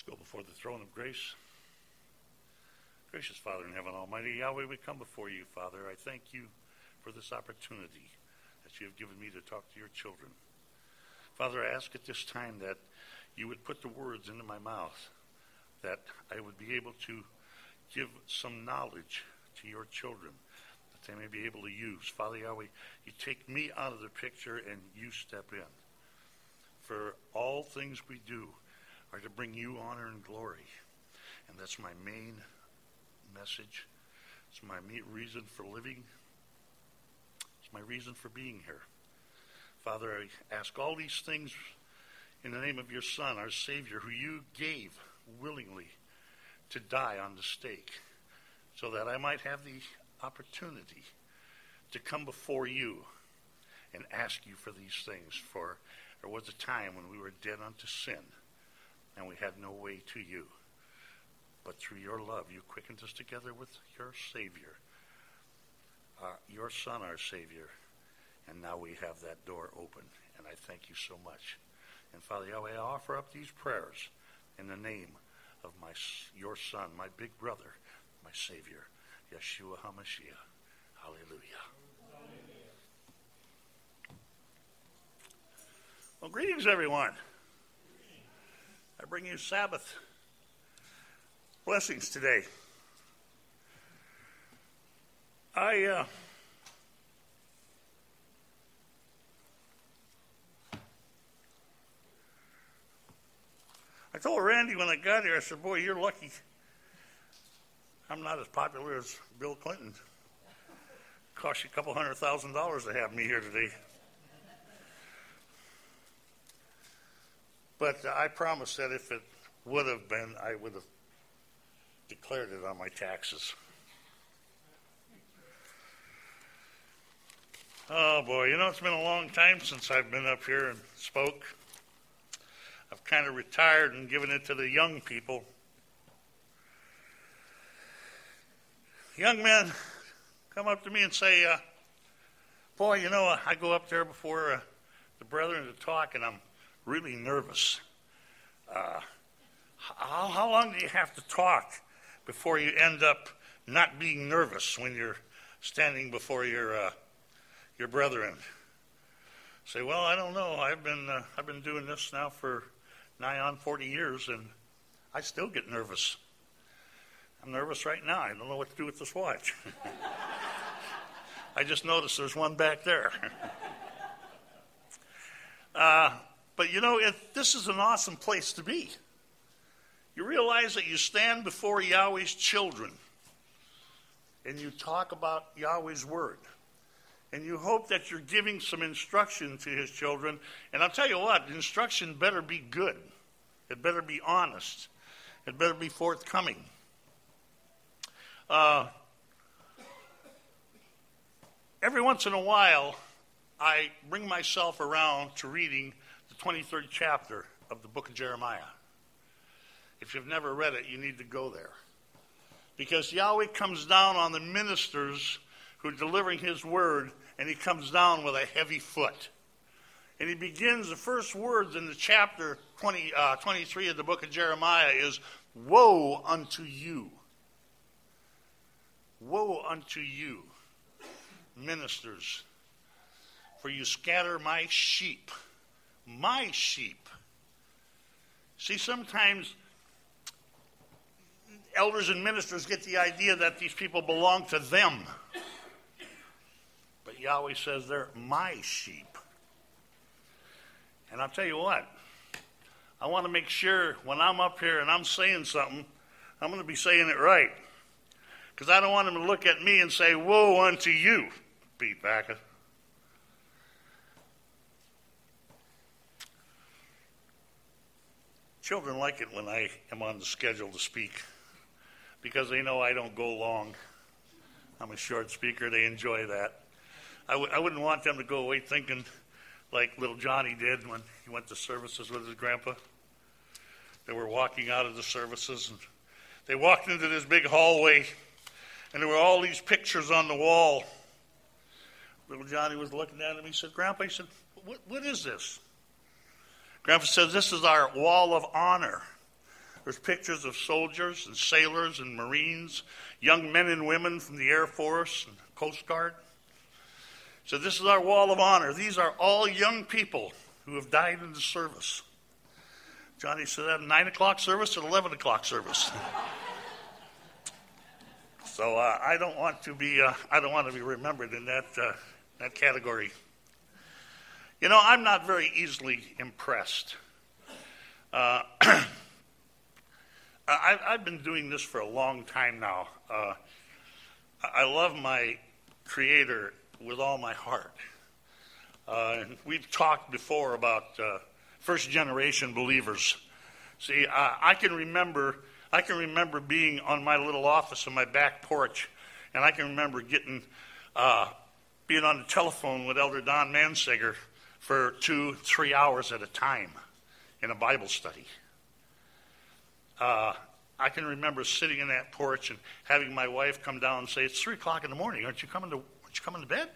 Go before the throne of grace. Gracious Father in heaven, Almighty Yahweh, we come before you, Father. I thank you for this opportunity that you have given me to talk to your children. Father, I ask at this time that you would put the words into my mouth, that I would be able to give some knowledge to your children, that they may be able to use. Father Yahweh, you take me out of the picture and you step in. For all things we do are to bring you honor and glory. And that's my main message. It's my reason for living. It's my reason for being here. Father, I ask all these things in the name of your Son, our Savior, who you gave willingly to die on the stake, so that I might have the opportunity to come before you and ask you for these things. For there was a time when we were dead unto sin, and we had no way to you. But through your love, you quickened us together with your Savior, your Son, our Savior. And now we have that door open. And I thank you so much. And Father Yahweh, I offer up these prayers in the name of your Son, my big brother, my Savior, Yeshua HaMashiach. Hallelujah. Well, greetings, everyone. I bring you Sabbath blessings today. I told Randy when I got here, I said, boy, you're lucky I'm not as popular as Bill Clinton. It cost you a couple $100,000 to have me here today. But I promise that if it would have been, I would have declared it on my taxes. Oh boy, it's been a long time since I've been up here and spoke. I've kind of retired and given it to the young people. Young men come up to me and say, boy, I go up there before the brethren to talk, and I'm really nervous. How long do you have to talk before you end up not being nervous when you're standing before your brethren? Say, well, I don't know. I've been doing this now for nigh on 40 years, and I still get nervous. I'm nervous right now. I don't know what to do with this watch. I just noticed there's one back there. But this is an awesome place to be. You realize that you stand before Yahweh's children, and you talk about Yahweh's word. And you hope that you're giving some instruction to his children. And I'll tell you what, the instruction better be good. It better be honest. It better be forthcoming. Every once in a while, I bring myself around to reading the 23rd chapter of the book of Jeremiah. If you've never read it, you need to go there. Because Yahweh comes down on the ministers who are delivering his word, and he comes down with a heavy foot. And he begins, the first words in the chapter 23 of the book of Jeremiah is, woe unto you. Woe unto you, ministers, for you scatter my sheep. My sheep. See, sometimes elders and ministers get the idea that these people belong to them. But Yahweh says they're my sheep. And I'll tell you what, I want to make sure when I'm up here and I'm saying something, I'm going to be saying it right. Because I don't want them to look at me and say, woe unto you, Pete Backus. Children like it when I am on the schedule to speak because they know I don't go long. I'm a short speaker. They enjoy that. I wouldn't want them to go away thinking like little Johnny did when he went to services with his grandpa. They were walking out of the services, and they walked into this big hallway, and there were all these pictures on the wall. Little Johnny was looking at him. He said, Grandpa, he said, what is this? Grandpa says, this is our wall of honor. There's pictures of soldiers and sailors and Marines, young men and women from the Air Force and Coast Guard. So this is our wall of honor. These are all young people who have died in the service. Johnny said that 9 o'clock service and 11 o'clock service. So I don't want to be remembered in that category. You know, I'm not very easily impressed. I've been doing this for a long time now. I love my Creator with all my heart. We've talked before about first generation believers. See, I can remember being on my little office on my back porch, and I can remember being on the telephone with Elder Don Mansager for 2-3 hours at a time in a Bible study. I can remember sitting in that porch and having my wife come down and say, "It's 3 o'clock in the morning. Aren't you coming to bed?"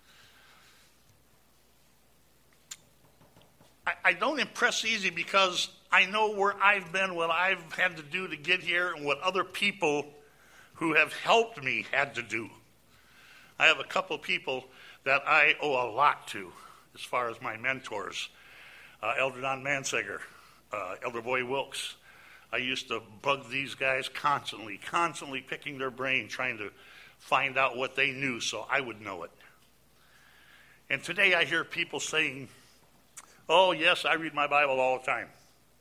I don't impress easy because I know where I've been, what I've had to do to get here, and what other people who have helped me had to do. I have a couple of people that I owe a lot to as far as my mentors. Elder Don Mansager, Elder Boy Wilkes. I used to bug these guys constantly picking their brain, trying to find out what they knew so I would know it. And today I hear people saying, "Oh, yes, I read my Bible all the time."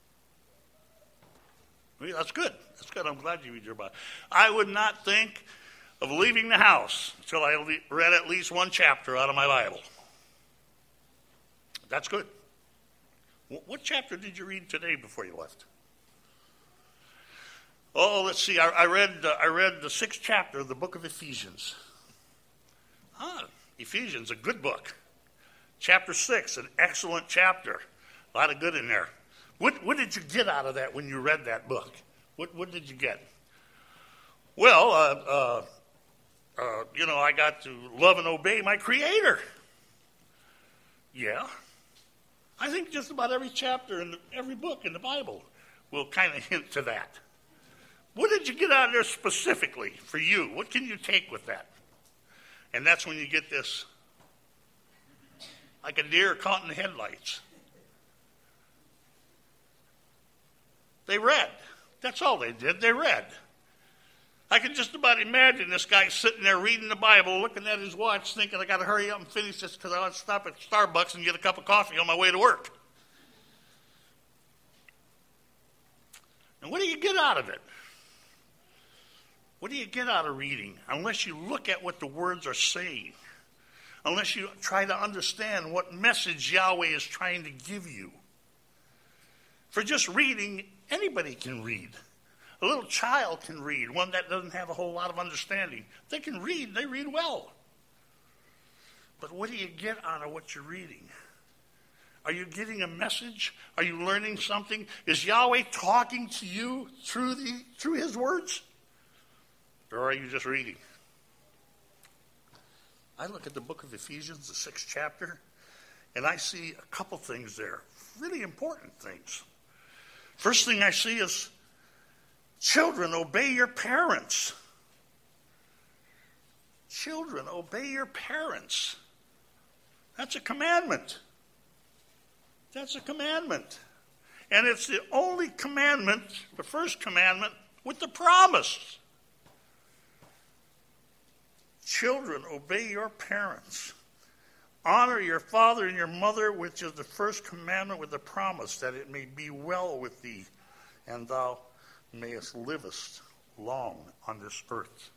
Well, that's good. That's good. I'm glad you read your Bible. I would not think of leaving the house until I read at least one chapter out of my Bible. That's good. What chapter did you read today before you left? Oh, let's see. I read the 6th chapter of the book of Ephesians. Ephesians, a good book. Chapter 6, an excellent chapter. A lot of good in there. What did you get out of that when you read that book? What did you get? Well, I got to love and obey my Creator. Yeah. I think just about every chapter in every book in the Bible will kind of hint to that. What did you get out of there specifically for you? What can you take with that? And that's when you get this, like a deer caught in the headlights. They read. That's all they did. They read. I can just about imagine this guy sitting there reading the Bible, looking at his watch, thinking, "I got to hurry up and finish this because I want to stop at Starbucks and get a cup of coffee on my way to work." And what do you get out of it? What do you get out of reading? Unless you look at what the words are saying. Unless you try to understand what message Yahweh is trying to give you. For just reading, anybody can read. A little child can read, one that doesn't have a whole lot of understanding. They can read, they read well. But what do you get out of what you're reading? Are you getting a message? Are you learning something? Is Yahweh talking to you through his words? Or are you just reading? I look at the book of Ephesians, the 6th chapter, and I see a couple things there, really important things. First thing I see is, children, obey your parents. Children, obey your parents. That's a commandment. That's a commandment. And it's the only commandment, the first commandment, with the promise. Children, obey your parents. Honor your father and your mother, which is the first commandment with the promise, that it may be well with thee, and thou mayest livest long on this earth.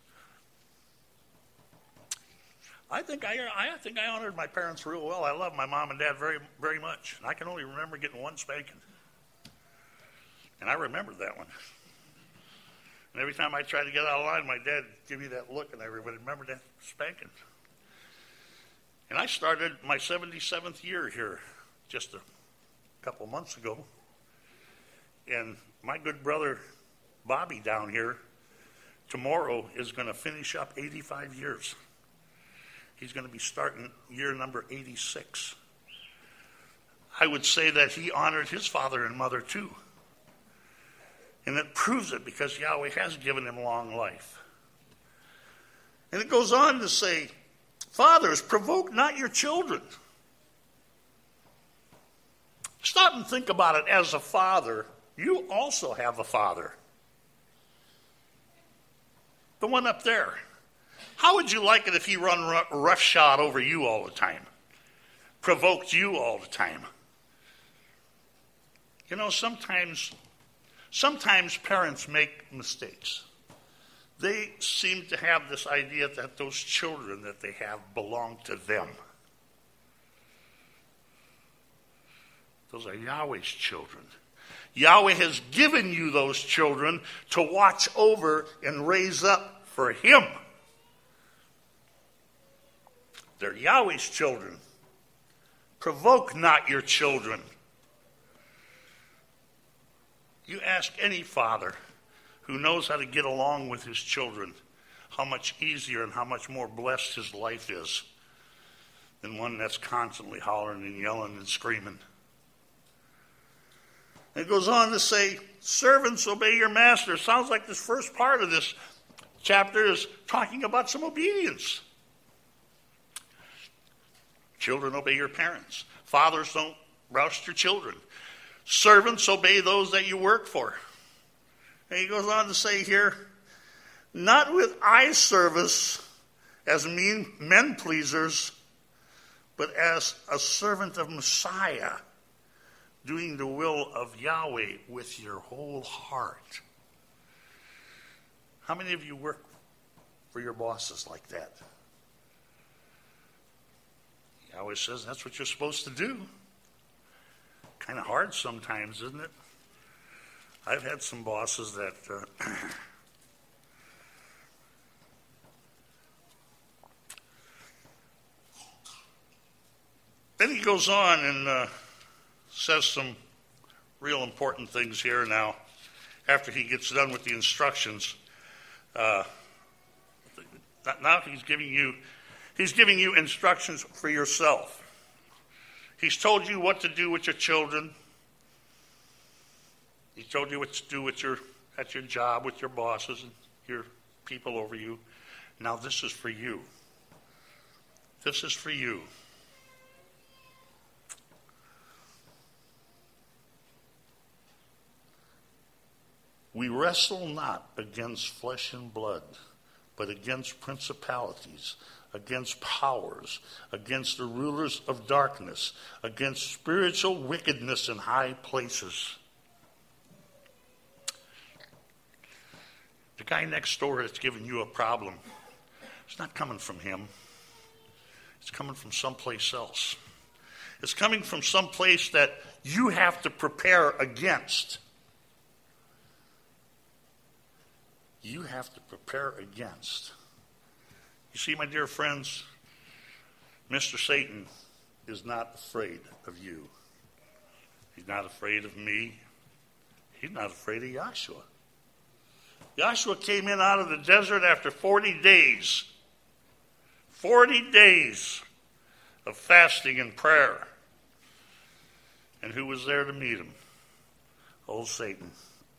I think I honored my parents real well. I love my mom and dad very, very much. And I can only remember getting one spanking. And I remembered that one. And every time I tried to get out of line, my dad would give me that look, and I would remember that spanking. And I started my 77th year here just a couple months ago. And my good brother Bobby down here tomorrow is going to finish up 85 years. He's going to be starting year number 86. I would say that he honored his father and mother too. And it proves it because Yahweh has given him long life. And it goes on to say, fathers, provoke not your children. Stop and think about it. As a father, you also have a father. The one up there. How would you like it if he run roughshod over you all the time? Provoked you all the time? You know, sometimes parents make mistakes. They seem to have this idea that those children that they have belong to them. Those are Yahweh's children. Yahweh has given you those children to watch over and raise up for him. They're Yahweh's children. Provoke not your children. You ask any father who knows how to get along with his children how much easier and how much more blessed his life is than one that's constantly hollering and yelling and screaming. It goes on to say, servants, obey your master. Sounds like this first part of this chapter is talking about some obedience. Children, obey your parents. Fathers, don't roust your children. Servants, obey those that you work for. And he goes on to say here, not with eye service as men pleasers, but as a servant of Messiah, doing the will of Yahweh with your whole heart. How many of you work for your bosses like that? Yahweh says that's what you're supposed to do. Kind of hard sometimes, isn't it? I've had some bosses that then he goes on and says some real important things here now after he gets done with the instructions. Now he's giving you instructions for yourself. He's told you what to do with your children. He told you what to do at your job, with your bosses and your people over you. Now this is for you. This is for you. We wrestle not against flesh and blood, but against principalities, against powers, against the rulers of darkness, against spiritual wickedness in high places. The guy next door that's giving you a problem, it's not coming from him. It's coming from someplace else. It's coming from someplace that you have to prepare against. You have to prepare against. You see, my dear friends, Mr. Satan is not afraid of you. He's not afraid of me. He's not afraid of Yahshua. Yahshua came in out of the desert after 40 days. 40 days of fasting and prayer. And who was there to meet him? Old Satan.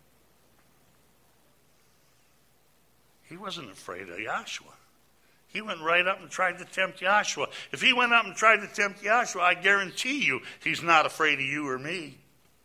He wasn't afraid of Yahshua. He went right up and tried to tempt Yahshua. If he went up and tried to tempt Yahshua, I guarantee you he's not afraid of you or me.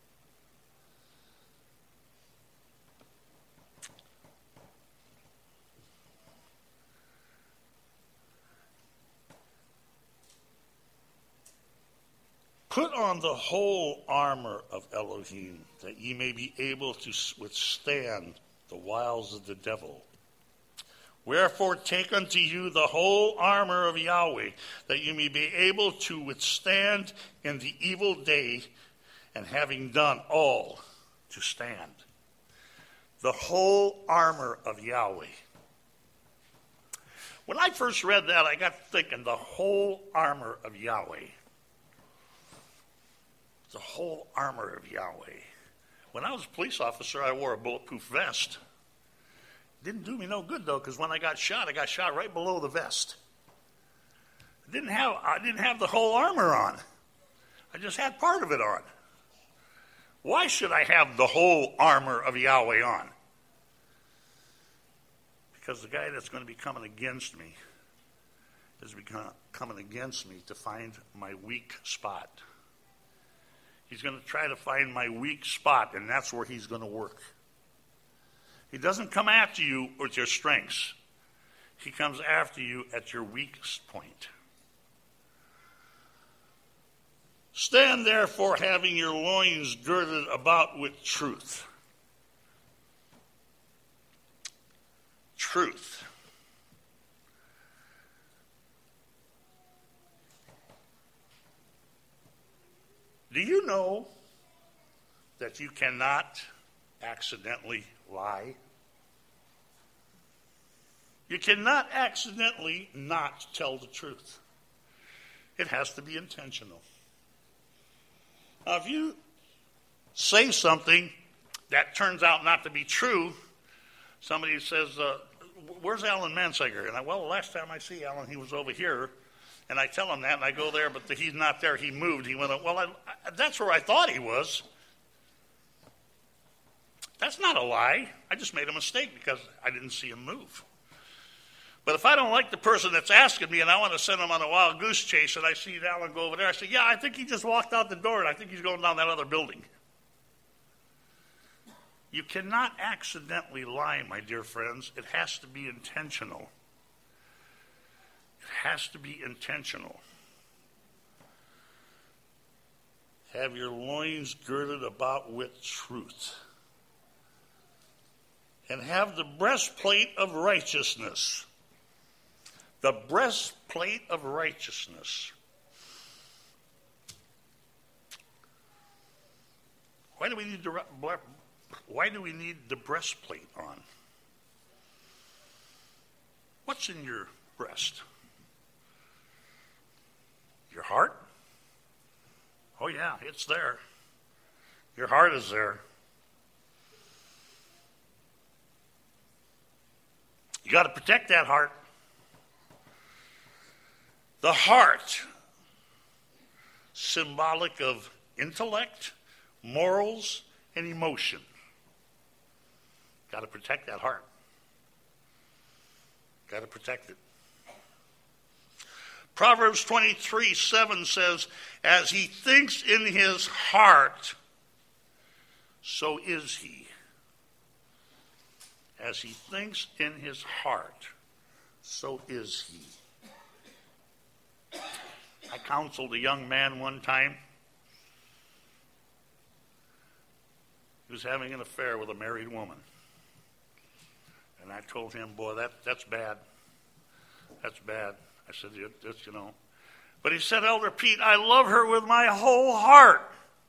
Put on the whole armor of Elohim, that ye may be able to withstand the wiles of the devil. Wherefore take unto you the whole armor of Yahweh, that you may be able to withstand in the evil day, and having done all, to stand. The whole armor of Yahweh. When I first read that, I got thinking, the whole armor of Yahweh. The whole armor of Yahweh. When I was a police officer, I wore a bulletproof vest. Didn't do me no good, though, because when I got shot right below the vest. I didn't have the whole armor on. I just had part of it on. Why should I have the whole armor of Yahweh on? Because the guy that's going to be coming against me is coming against me to find my weak spot. He's going to try to find my weak spot, and that's where he's going to work. He doesn't come after you with your strengths. He comes after you at your weakest point. Stand therefore, having your loins girded about with truth. Truth. Do you know that you cannot accidentally lie? You cannot accidentally not tell the truth. It has to be intentional. Now, if you say something that turns out not to be true, somebody says, where's Alan Mansager? And well, the last time I see Alan, he was over here. And I tell him that, and I go there, but he's not there. He moved. He went, well, that's where I thought he was. That's not a lie. I just made a mistake because I didn't see him move. But if I don't like the person that's asking me and I want to send him on a wild goose chase and I see Alan go over there, I say, yeah, I think he just walked out the door and I think he's going down that other building. You cannot accidentally lie, my dear friends. It has to be intentional. It has to be intentional. Have your loins girded about with truth. And have the breastplate of righteousness. The breastplate of righteousness. Why do we need the breastplate on? What's in your breast? Your heart? Oh yeah, it's there. Your heart is there. You got to protect that heart. The heart, symbolic of intellect, morals, and emotion. Got to protect that heart. Got to protect it. Proverbs 23:7 says, as he thinks in his heart, so is he. As he thinks in his heart, so is he. I counseled a young man one time. He was having an affair with a married woman. And I told him, boy, that's bad. That's bad. I said, it's, you know. But he said, Elder Pete, I love her with my whole heart.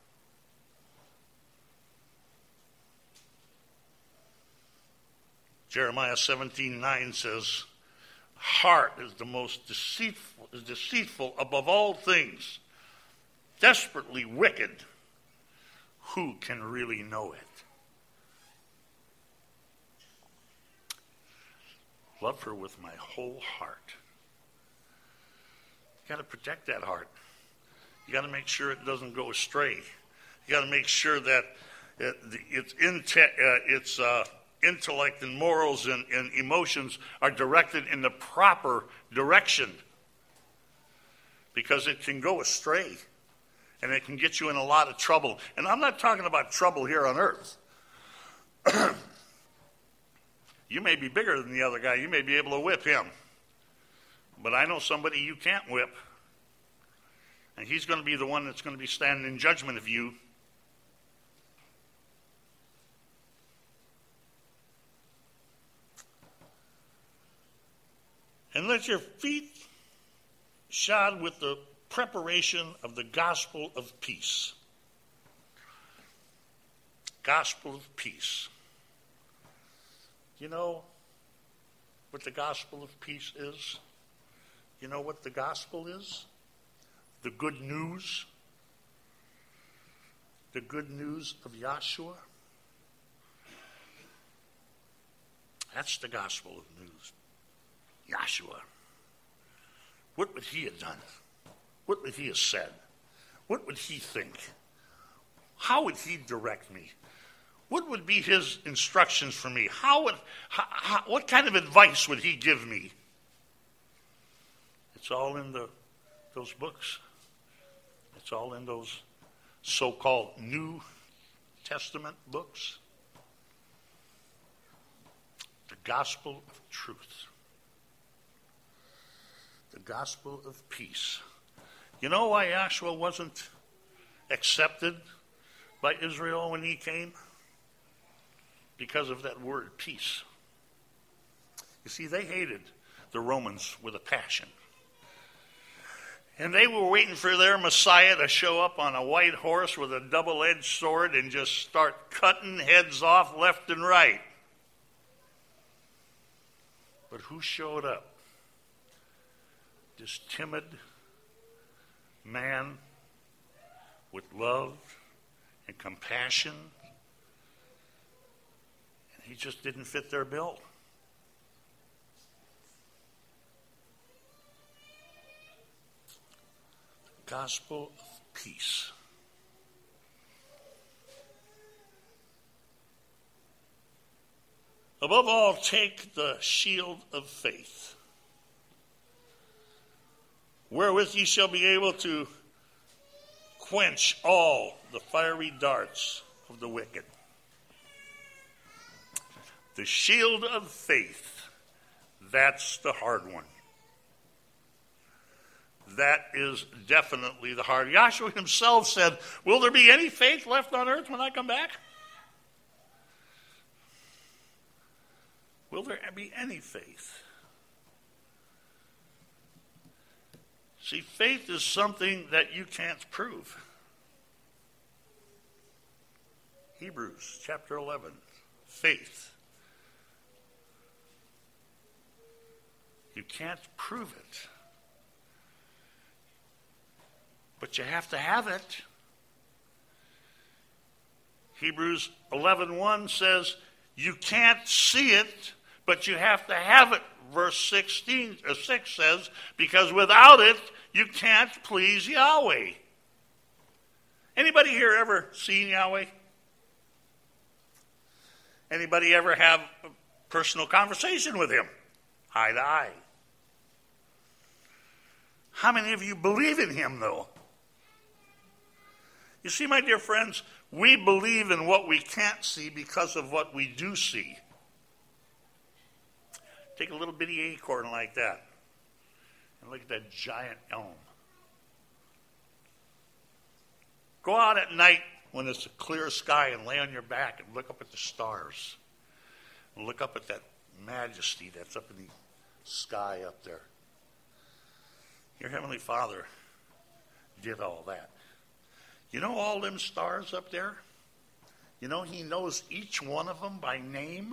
Jeremiah 17:9 says, heart is the most deceitful above all things, desperately wicked. Who can really know it? Love her with my whole heart. You got to protect that heart. You got to make sure it doesn't go astray. You got to make sure that its intellect and morals and emotions are directed in the proper direction, because it can go astray and it can get you in a lot of trouble. And I'm not talking about trouble here on earth. You may be bigger than the other guy. You may be able to whip him. But I know somebody you can't whip. And he's going to be the one that's going to be standing in judgment of you. And let your feet shod with the preparation of the gospel of peace. Gospel of peace. You know what the gospel of peace is? You know what the gospel is? The good news. The good news of Yahshua. That's the gospel of news. Yahshua. What would he have done? What would he have said? What would he think? how would he direct me? What would be his instructions for me? What kind of advice would he give me? It's all in those books. It's all in those so-called New Testament books. The gospel of truth. The gospel of peace. You know why Joshua wasn't accepted by Israel when he came? Because of that word, peace. You see, they hated the Romans with a passion. And they were waiting for their Messiah to show up on a white horse with a double-edged sword and just start cutting heads off left and right. But who showed up? This timid man with love and compassion. And he just didn't fit their bill. Gospel of peace. Above all, take the shield of faith, wherewith ye shall be able to quench all the fiery darts of the wicked. The shield of faith, that's the hard one. That is definitely the hard. Joshua himself said, will there be any faith left on earth when I come back? Will there be any faith? See, faith is something that you can't prove. Hebrews chapter 11, faith. You can't prove it. But you have to have it. Hebrews 11:1 says, you can't see it, but you have to have it. Verse 6 says, because without it, you can't please Yahweh. Anybody here ever seen Yahweh? Anybody ever have a personal conversation with him? Eye to eye. How many of you believe in him, though? You see, my dear friends, we believe in what we can't see because of what we do see. Take a little bitty acorn like that and look at that giant elm. Go out at night when it's a clear sky and lay on your back and look up at the stars. And look up at that majesty that's up in the sky up there. Your Heavenly Father did all that. You know all them stars up there? You know he knows each one of them by name?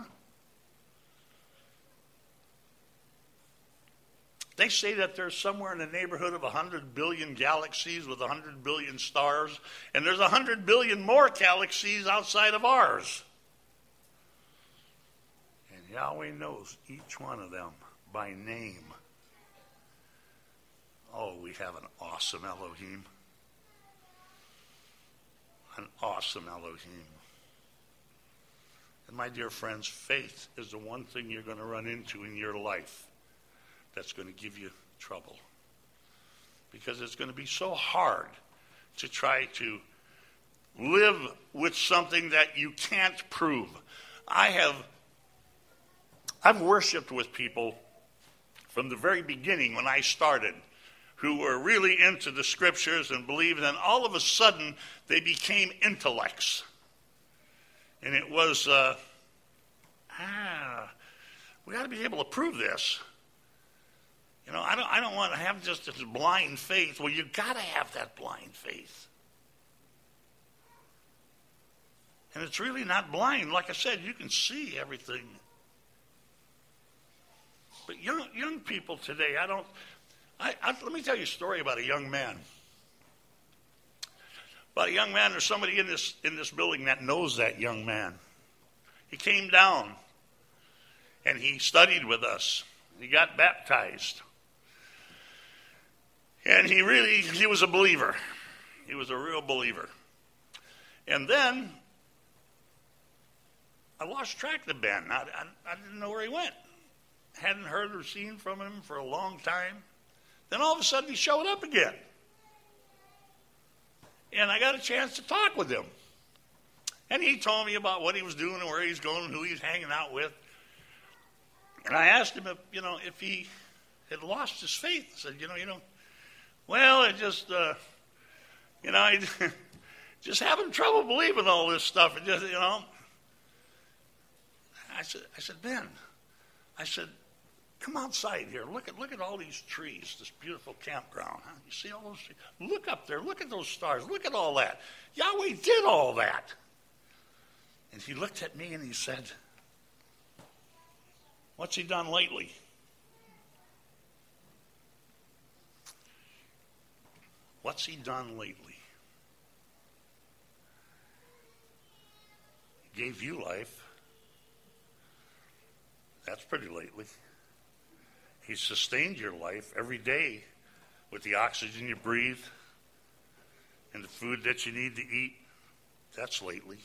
They say that there's somewhere in the neighborhood of 100 billion galaxies with 100 billion stars, and there's 100 billion more galaxies outside of ours. And Yahweh knows each one of them by name. Oh, we have an awesome Elohim. An awesome Elohim. And my dear friends, faith is the one thing you're going to run into in your life that's going to give you trouble. Because it's going to be so hard to try to live with something that you can't prove. I've worshiped with people from the very beginning when I started who were really into the scriptures and believed, and all of a sudden they became intellects. And it was, we got to be able to prove this. You know, I don't want to have just this blind faith. Well, you got to have that blind faith. And it's really not blind. Like I said, you can see everything. But young people today, let me tell you a story about a young man. About a young man, there's somebody in this building that knows that young man. He came down and he studied with us. He got baptized. And he was a believer. He was a real believer. And then I lost track of Ben. I didn't know where he went. Hadn't heard or seen from him for a long time. Then all of a sudden he showed up again. And I got a chance to talk with him. And he told me about what he was doing and where he's going and who he's hanging out with. And I asked him if he had lost his faith. I said, well, it just, I just having trouble believing all this stuff. And just, I said, Ben, I said, come outside here. Look at all these trees, this beautiful campground. Huh? You see all those trees? Look up there. Look at those stars. Look at all that. Yahweh did all that. And he looked at me and he said, what's he done lately? What's he done lately? He gave you life. That's pretty lately. He sustained your life every day with the oxygen you breathe and the food that you need to eat. That's lately.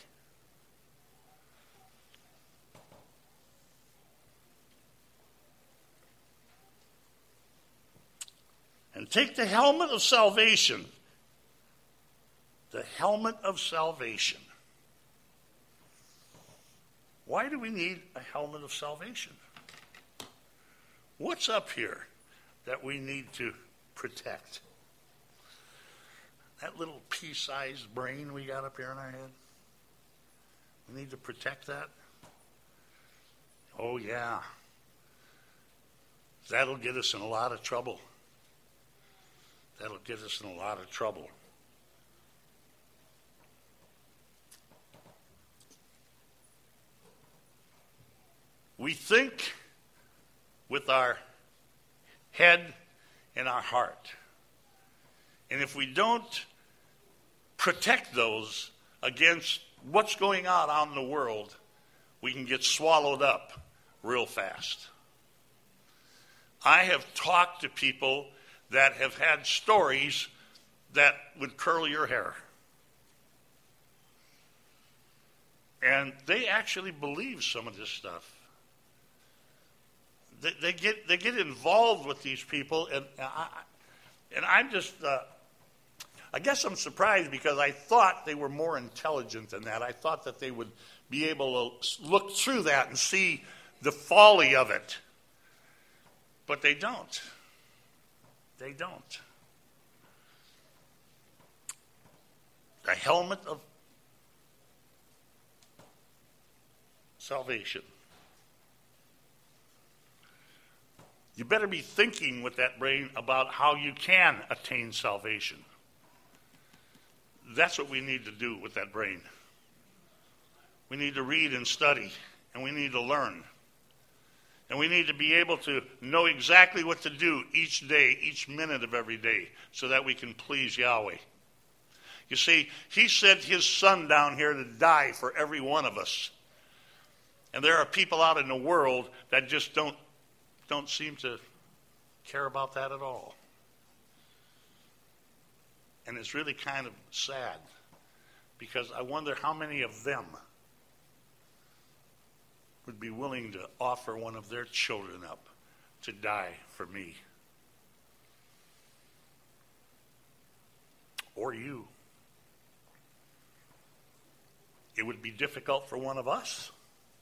And take the helmet of salvation. The helmet of salvation. Why do we need a helmet of salvation? What's up here that we need to protect? That little pea-sized brain we got up here in our head? We need to protect that? Oh, yeah. That'll get us in a lot of trouble. That'll get us in a lot of trouble. We think with our head and our heart. And if we don't protect those against what's going on out in the world, we can get swallowed up real fast. I have talked to people that have had stories that would curl your hair. And they actually believe some of this stuff. They get involved with these people, and I'm just, I guess I'm surprised because I thought they were more intelligent than that. I thought that they would be able to look through that and see the folly of it. But they don't. They don't. The helmet of salvation. You better be thinking with that brain about how you can attain salvation. That's what we need to do with that brain. We need to read and study, and we need to learn. And we need to be able to know exactly what to do each day, each minute of every day, so that we can please Yahweh. You see, he sent his son down here to die for every one of us. And there are people out in the world that just don't seem to care about that at all. And it's really kind of sad, because I wonder how many of them would be willing to offer one of their children up to die for me. Or you. It would be difficult for one of us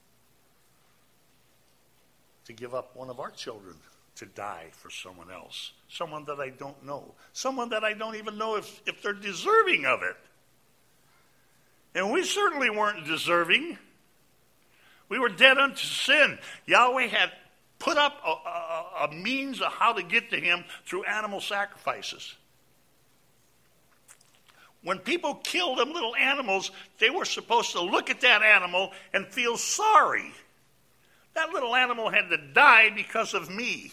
to give up one of our children to die for someone else. Someone that I don't know. Someone that I don't even know if they're deserving of it. And we certainly weren't deserving. We were dead unto sin. Yahweh had put up a means of how to get to him through animal sacrifices. When people killed them little animals, they were supposed to look at that animal and feel sorry. That little animal had to die because of me.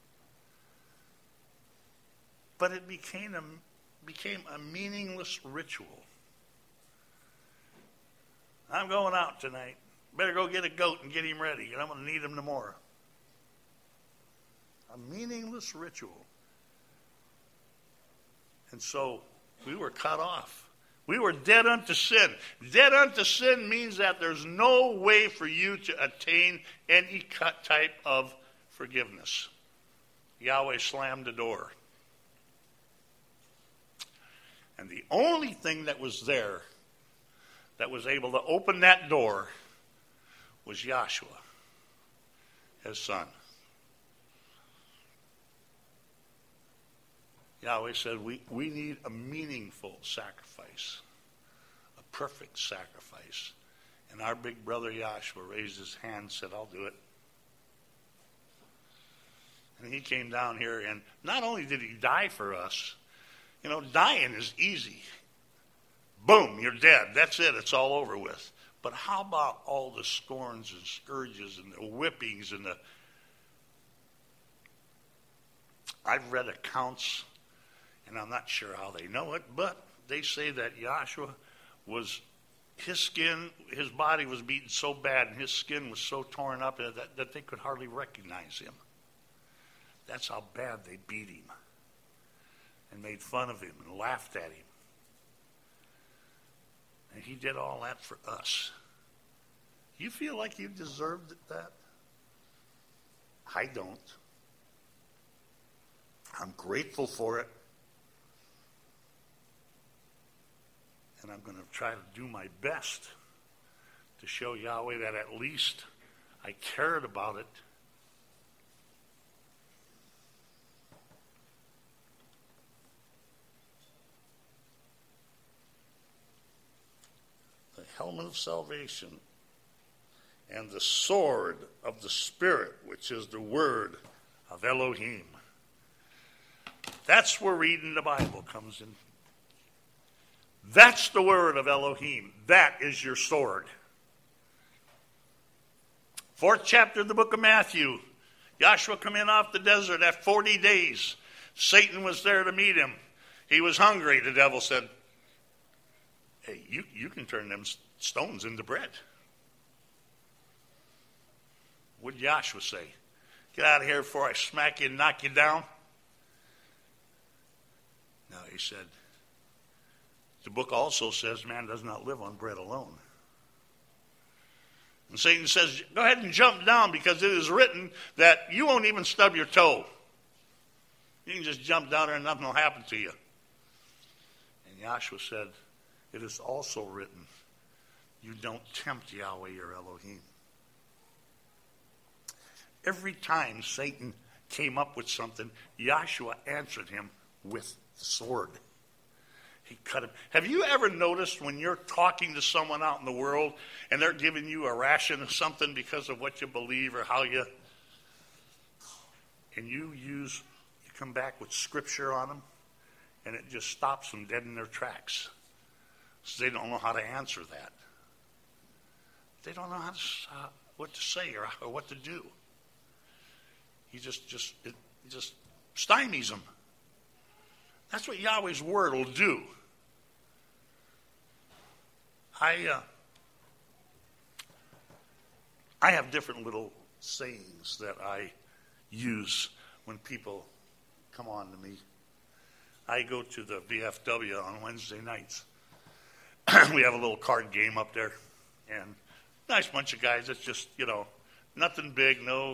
But it became a meaningless ritual. I'm going out tonight. Better go get a goat and get him ready, and I'm going to need him tomorrow. A meaningless ritual. And so we were cut off. We were dead unto sin. Dead unto sin means that there's no way for you to attain any type of forgiveness. Yahweh slammed the door. And the only thing that was there that was able to open that door was Yahshua, his son. Yahweh said, we need a meaningful sacrifice, a perfect sacrifice. And our big brother Yahshua raised his hand and said, I'll do it. And he came down here, and not only did he die for us, dying is easy. Boom, you're dead. That's it. It's all over with. But how about all the scorns and scourges and the whippings and I've read accounts, and I'm not sure how they know it, but they say that Yahshua his body was beaten so bad and his skin was so torn up that they could hardly recognize him. That's how bad they beat him and made fun of him and laughed at him. And he did all that for us. You feel like you deserved that? I don't. I'm grateful for it. And I'm going to try to do my best to show Yahweh that at least I cared about it. The helmet of salvation and the sword of the Spirit, which is the word of Elohim. That's where reading the Bible comes in. That's the word of Elohim. That is your sword. 4th chapter of the book of Matthew. Yahshua come in off the desert after 40 days. Satan was there to meet him. He was hungry. The devil said, hey, you can turn them stones into bread. What did Yahshua say? Get out of here before I smack you and knock you down. No, he said, the book also says man does not live on bread alone. And Satan says, go ahead and jump down because it is written that you won't even stub your toe. You can just jump down there and nothing will happen to you. And Yahshua said, it is also written, you don't tempt Yahweh your Elohim. Every time Satan came up with something, Yahshua answered him with the sword. He cut him. Have you ever noticed when you're talking to someone out in the world and they're giving you a ration of something because of what you believe or how you, and you come back with scripture on them, and it just stops them dead in their tracks. So they don't know how to answer that. They don't know what to say or what to do. He just stymies them. That's what Yahweh's word will do. I have different little sayings that I use when people come on to me. I go to the VFW on Wednesday nights. We have a little card game up there, and nice bunch of guys. It's just, nothing big, no.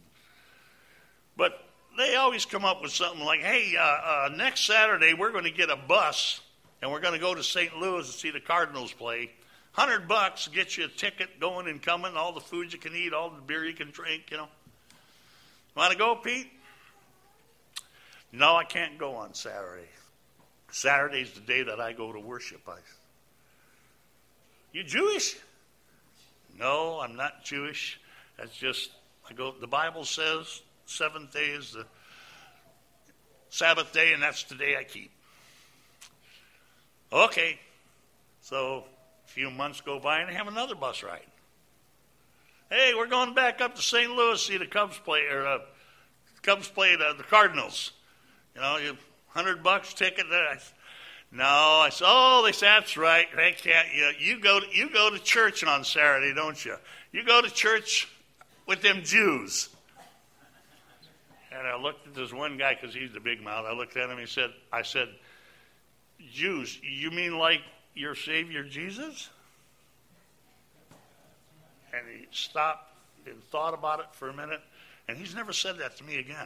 But they always come up with something like, hey, next Saturday we're going to get a bus, and we're going to go to St. Louis to see the Cardinals play. $100 gets you a ticket going and coming, all the food you can eat, all the beer you can drink, Want to go, Pete? No, I can't go on Saturday. Saturday's the day that I go to worship. You Jewish? No, I'm not Jewish. That's just, the Bible says 7th day is the Sabbath day, and that's the day I keep. Okay. So a few months go by, and I have another bus ride. Hey, we're going back up to St. Louis to see the Cubs play, the Cardinals. $100 ticket. No, I said, they said, that's right. They can't. You go to church on Saturday, don't you? You go to church with them Jews. And I looked at this one guy because he's the big mouth. I looked at him. I said, Jews? You mean like your Savior Jesus? And he stopped and thought about it for a minute, and he's never said that to me again.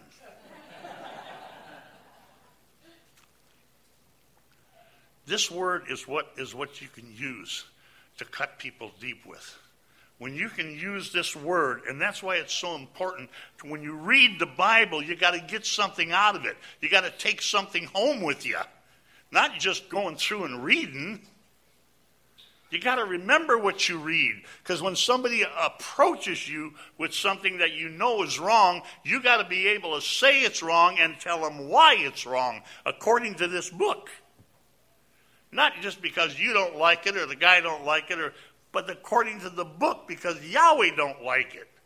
This word is what you can use to cut people deep with. When you can use this word, and that's why it's so important, when you read the Bible, you got to get something out of it. You got to take something home with you. Not just going through and reading. You got to remember what you read. Because when somebody approaches you with something that you know is wrong, you got to be able to say it's wrong and tell them why it's wrong, according to this book. Not just because you don't like it or the guy don't like it, but according to the book, because Yahweh don't like it.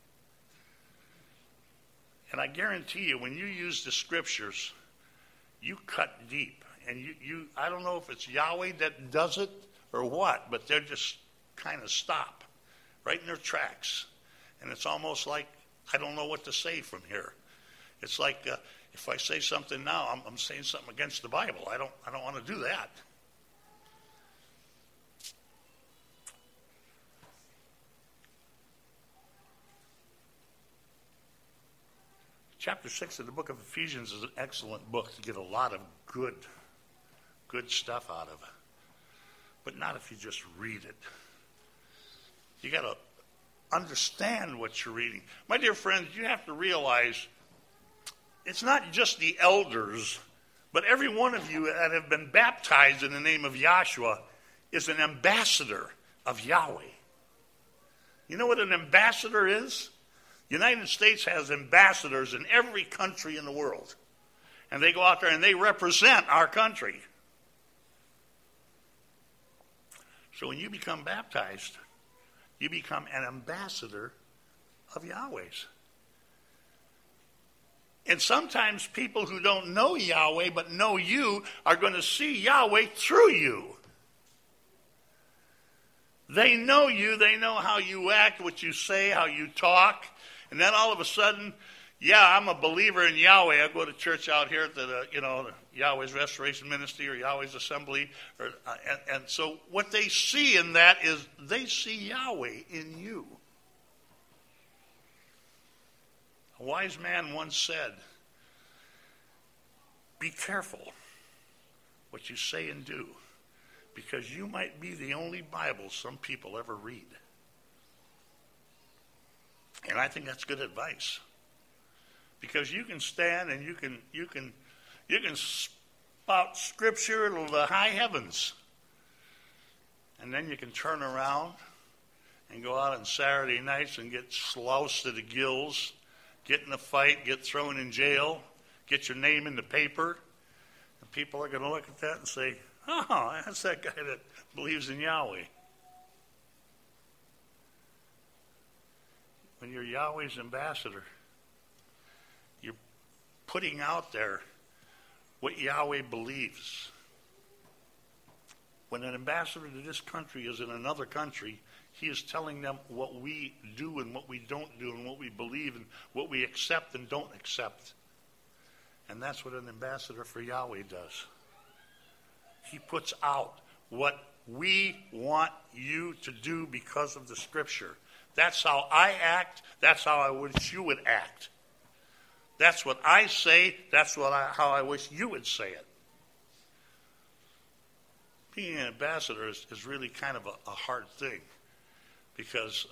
And I guarantee you, when you use the scriptures, you cut deep. And I don't know if it's Yahweh that does it or what, but they're just kind of stop right in their tracks. And it's almost like, I don't know what to say from here. It's like if I say something now, I'm saying something against the Bible. I don't want to do that. Chapter 6 of the book of Ephesians is an excellent book to get a lot of good stuff out of. But not if you just read it. You got to understand what you're reading. My dear friends, you have to realize it's not just the elders, but every one of you that have been baptized in the name of Yahshua is an ambassador of Yahweh. You know what an ambassador is? The United States has ambassadors in every country in the world. And they go out there and they represent our country. So when you become baptized, you become an ambassador of Yahweh's. And sometimes people who don't know Yahweh but know you are going to see Yahweh through you. They know you. They know how you act, what you say, how you talk. And then all of a sudden, yeah, I'm a believer in Yahweh. I go to church out here at the Yahweh's Restoration Ministry or Yahweh's Assembly. And so what they see in that is they see Yahweh in you. A wise man once said, be careful what you say and do, because you might be the only Bible some people ever read. And I think that's good advice. Because you can stand and you can spout scripture to the high heavens. And then you can turn around and go out on Saturday nights and get sloused to the gills, get in a fight, get thrown in jail, get your name in the paper. And people are going to look at that and say, oh, that's that guy that believes in Yahweh. When you're Yahweh's ambassador, you're putting out there what Yahweh believes. When an ambassador to this country is in another country, he is telling them what we do and what we don't do and what we believe and what we accept and don't accept. And that's what an ambassador for Yahweh does. He puts out what we want you to do because of the scripture. That's how I act. That's how I wish you would act. That's what I say. That's how I wish you would say it. Being an ambassador is really kind of a hard thing. Because,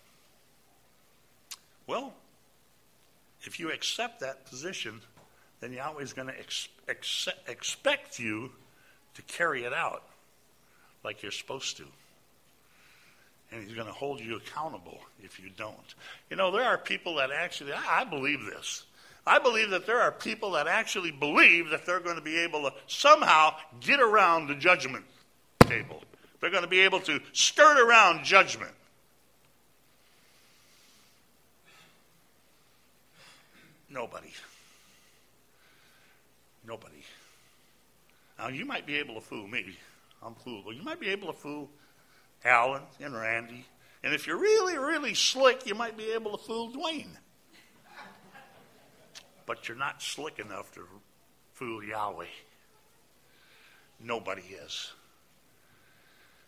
if you accept that position, then Yahweh's going to expect you to carry it out like you're supposed to. And he's going to hold you accountable if you don't. You know, there are people that actually, I believe this. I believe that there are people that actually believe that they're going to be able to somehow get around the judgment table. They're going to be able to skirt around judgment. Nobody. Now, you might be able to fool me. I'm foolable. You might be able to fool Alan and Randy. And if you're really, really slick, you might be able to fool Dwayne. But you're not slick enough to fool Yahweh. Nobody is.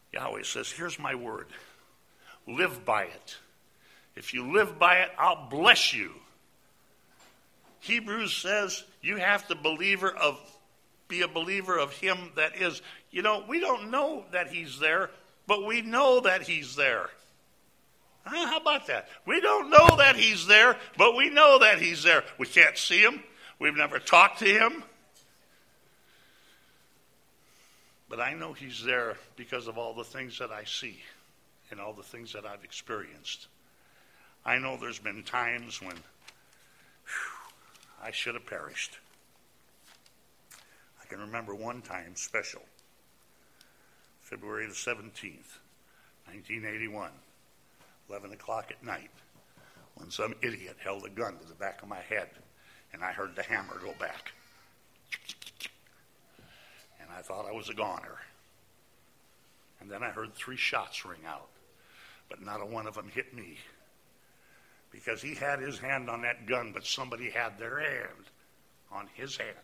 Yahweh says, here's my word. Live by it. If you live by it, I'll bless you. Hebrews says you have to be a believer of him that is. We don't know that he's there, but we know that he's there. How about that? We don't know that he's there, but we know that he's there. We can't see him. We've never talked to him. But I know he's there because of all the things that I see and all the things that I've experienced. I know there's been times when I should have perished. I can remember one time special, February the 17th, 1981, 11 o'clock at night, when some idiot held a gun to the back of my head, and I heard the hammer go back. And I thought I was a goner. And then I heard 3 shots ring out, but not a one of them hit me. Because he had his hand on that gun, but somebody had their hand on his hand.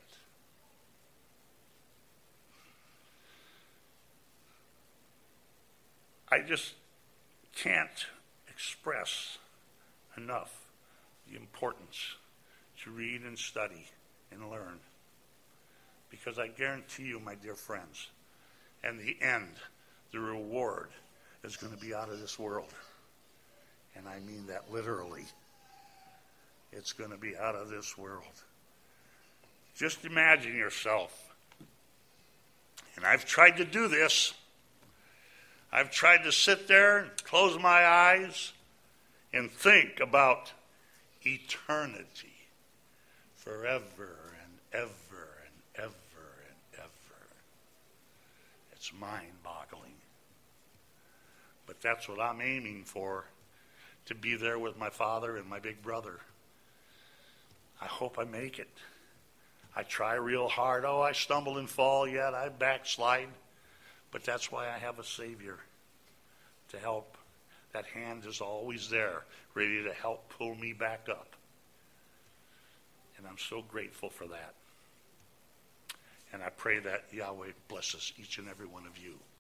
I just can't express enough the importance to read and study and learn. Because I guarantee you, my dear friends, in the end, the reward is going to be out of this world. And I mean that literally. It's going to be out of this world. Just imagine yourself. And I've tried to do this. I've tried to sit there and close my eyes and think about eternity forever and ever and ever and ever. It's mind-boggling. But that's what I'm aiming for, to be there with my father and my big brother. I hope I make it. I try real hard. Oh, I stumble and fall yet. I backslide. But that's why I have a Savior to help. That hand is always there, ready to help pull me back up. And I'm so grateful for that. And I pray that Yahweh blesses each and every one of you.